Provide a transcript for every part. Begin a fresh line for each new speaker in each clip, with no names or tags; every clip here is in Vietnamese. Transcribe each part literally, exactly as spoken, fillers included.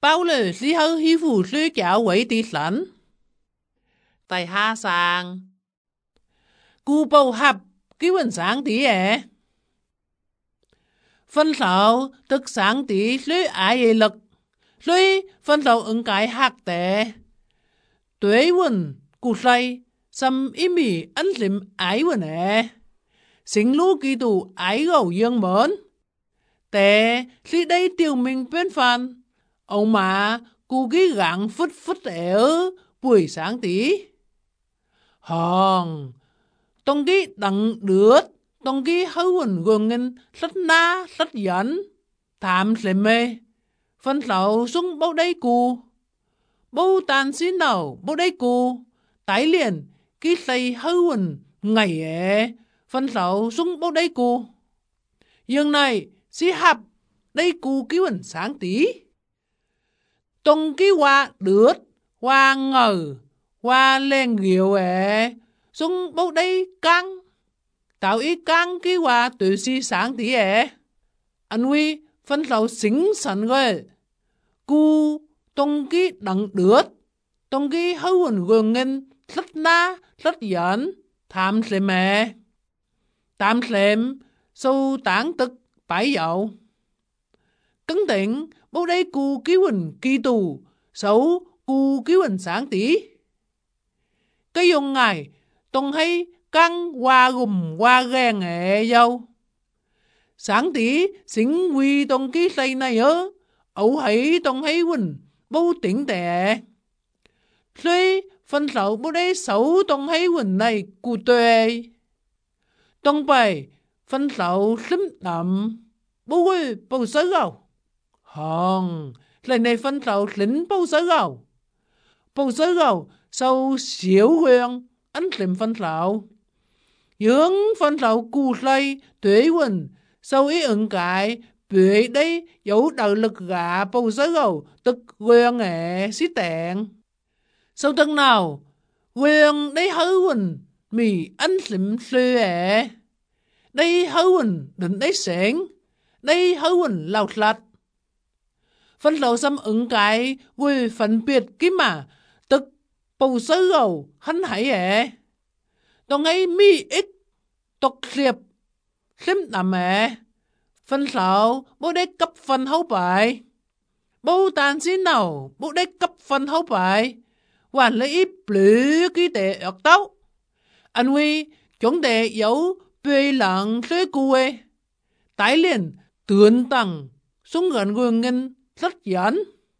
包了之後欺負睡覺為啲神。第下sang cụ bầu hạp ký vấn sáng tí ế. Phân sáu tức sáng tí lưới ái ế lực, lưới phân sáu ứng cái hạc tế. Tuế vấn cụ say, xâm ý mì ấn xìm ái vấn ế. Xính lũ kỳ tù ái gầu dương mớn. Tế khi đây tiêu mình bên phàn, ông mà cụ ký gắng phút phút ế ư buổi sáng tí. Hòn tông ký đặng đứt, tông ký hấu quần gương ngân rất ná, rất dẫn, thảm sẽ mê. Phân sáu xuống bốc đây cụ. Bố tàn xin nào bốc đây cụ. Tái liền ký xây hấu quần ngày ế. Phân sáu xuống bốc đây cụ. Nhưng này xí hạp đây cụ ký quần sáng tí. Tông ký hoa đứt, hoa ngờ, hoa lên ghiệu ế. Xuống bốc đây căng. Tạo ý căng ký hoa tự si sáng tí ế. Anh huy phân sáu xính sẵn rồi. Cú tông ký đặng đứt. Tông ký hấu quần gương ngân rất ná, rất dẫn, thảm sẽ mẹ. Tạm xem sâu tán tức bãi dậu. Cấn tỉnh bốc đây cú ký quần kỳ tù, xấu cú ký quần sáng tí. Cái dùng ngài tông hay căng hoa gùm hoa ghen ế dâu. Sáng tí xính quy tông ký xây này ớ, ấu hãy tông hay quần bố tỉnh tệ. Suy phân sáu bố đây xấu tông hay quần này cụ tuệ. Tông bày phân sáu xím đậm, bố quê bố sớ gầu. Hòn, lần này phân sáu xính bố sớ gầu. Bố sớ gầu sau xíu hương anh xím phân sáu. Dưỡng phân sáu cụ xây tuế quần sau ý ứng cái bế đây dấu đầu lực gã bầu sớ gầu tức quyền ế xí tẹn. Sau tân nào quyền đây hấu quần mì anh xím xê ế. Đây hấu quần định đấy xén. Đây hấu quần lào sạch. Phân sáu xâm ứng cái quê phân biệt kí mà tức bầu sớ gầu hắn hãy ế. Đồng ấy mi ít tục liệp xím nằm ế. Phân sáu bố đây cấp phân hấu bài. Bố tàn xin nào bố đây cấp phân hấu bài. Hoàn lấy ít blü ký tệ ớt tấu. Anh huy chúng tệ dấu bê lặng xế quê. Tái liền tuyển tăng xuống gần gương ngân rất dẫn.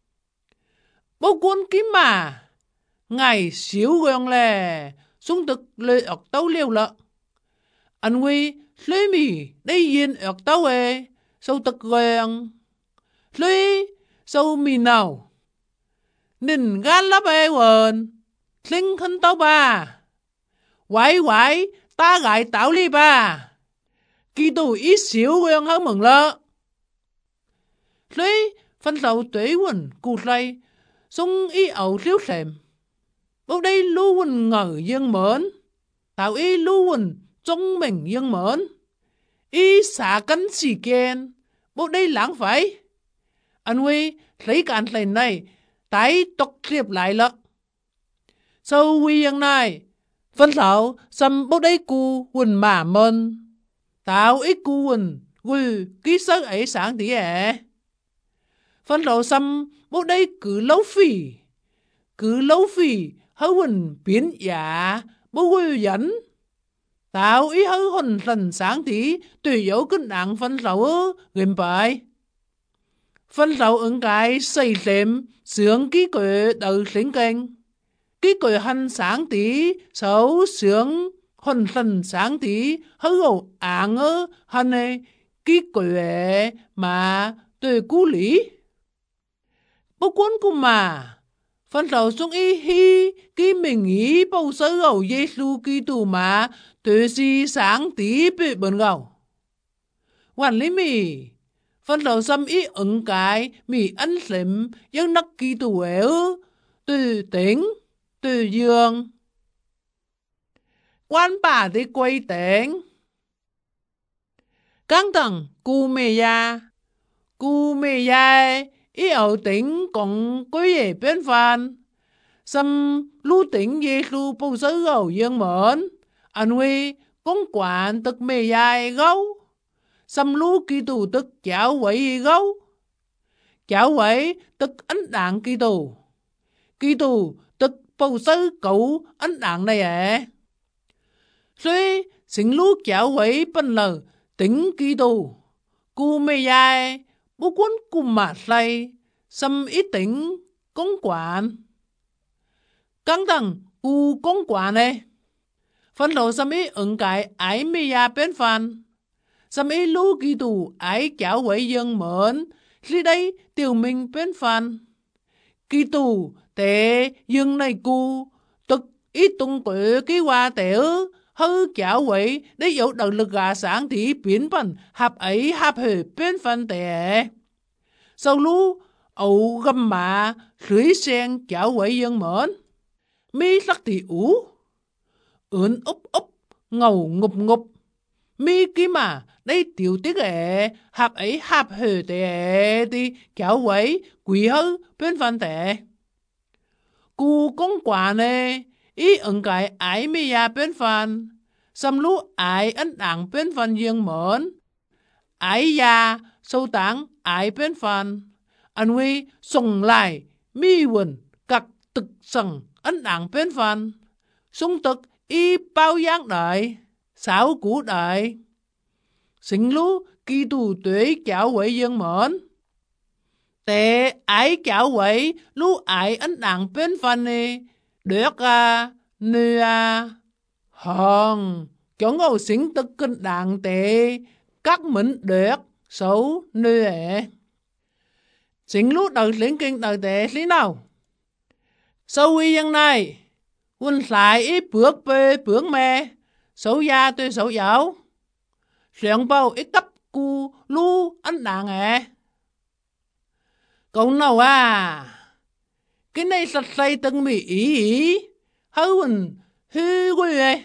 Bố cuốn ký mà. Ngày xíu gương lè xuống thực lê ớt tấu liêu lợ. Anh huy lê mì đây yên ớt tấu ê. Sâu thực gương. Lê sâu mì nào. Nền gan lắp ê quần. Linh khăn tấu bà. Quái quái ta gãi táo li bà. Kỳ tù ít xíu gương hơn mừng lợ. Lê phân sáu tuế quần cụ lây. Xung ý ẩu liêu xem. Bốc đây lưu quần ngờ dương mớn. Tạo ý lưu quần trong mình dương mớn. Ý xả cắn xì kèn. Bốc đây lãng phải. Anh huy lấy cản lần này. Tái tốc liệp lại lợ. Sau huy yang này. Phân sáu xâm bốc đây cụ quần mà mơn. Tạo ít cụ quần quỳ ký sớ ấy sáng tí ế. Phân sáu xâm bốc đây cứ lâu phỉ. Cứ lâu phỉ hấu quần biến giả bốc quỳ dẫn. Tạo ý hấu hồn lần sáng tí tùy dấu kinh đặng phân sáu ư ghiềm bài. Phân sáu ứng cái xây xem sướng ký quỷ đầu xính kênh. Ký quỷ hành sáng tí xấu sướng hồn lần sáng tí hấu gầu ảng ư hành này ký quỷ mà tùy cú lý. Bố cuốn cụ mà. Phân sáu xuống ý hi ký mình ý bầu sớ gầu Giê-xu ký tù mà tùy si sáng tí bị bần gầu. Hoàn lý mì. Phân sáu xâm ý ứng cái mì ăn xếm dân nắc kỳ tù ế ư. Từ tính, từ dương. Quan bà đi quay tính. Căng thẳng cù mê ya. Cù mê ya ý ẩu tính còn quý ye bên phan xâm lưu tính Giê-xu bầu sứ gầu dương mến anh huy công quản tức mê dài gấu xâm lưu kỳ tù tức chảo quậy gấu chảo quậy tức ánh đạn kỳ tù kỳ tù tức bầu sứ cậu ánh đạn này ạ suy xin lưu chảo quậy bên lờ tính kỳ tù cu mê dài bố quân cu mà say xâm ý tính công quản căng thẳng cu công quản này phân lộ xâm ý ứng cái ái mê ya bên phan xâm ý lưu kỳ tù ái chảo quậy dương mến lý đây tiểu mình bên phan kỳ tù tế dương này cu tức ý tung quỷ ký hoa tế hư chảo quậy để dấu động lực gà sáng thì biến phần hạp ấy hạp hề bên phan tế sau lũ ẩu găm mạ lưới sen chảo quậy dương mến mi sắc thì ủ ướn úp úp ngầu ngục ngục mi kí mà đây tiểu tiết ệ hạp ấy hạp hề tệ đi chảo quậy quỷ hư bên phan tệ cu công quả nè ý ứng cái ái mi ya bên phan xâm lũ ái ấn đảng bên phan dương mến ái ya sâu táng ái bên phan anh huy sùng lại mi quần cặc tực sằng ấn đảng bên phan sung tực y bao giang đại sáu củ đại sinh lũ kỳ tù tuế chảo quậy dương mến tệ ái chảo quậy lũ ái ấn đảng bên phan nè được à nè à hòn chọn ngầu xính tức kinh đảng tệ các mình được xấu nè xính lũ đầu lính kinh đầu tệ lý nào sau huy dân này quân lại ít bước bê bước mê xấu gia tôi xấu giáo xuyên bao ít cấp cu lu anh đảng ạ cậu nào à cái này sạch say từng mì ý ý hư quỳnh hư quỳ ê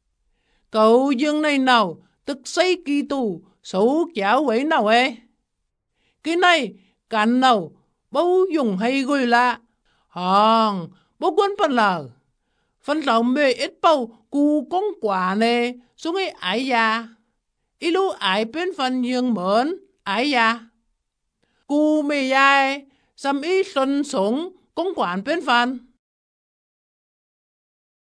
cậu dân này nào tức xây kỳ tù xấu chảo quấy nào ê cái này cạnh nào bố dùng hay quỳ lạ hòn bố quân phần lờ phân đầu mê ít bao cu công quả nè xuống ấy ái gia ý lũ ái bên phần dương mến ái gia cu mê dài xâm ý xuân sống công quản bên phần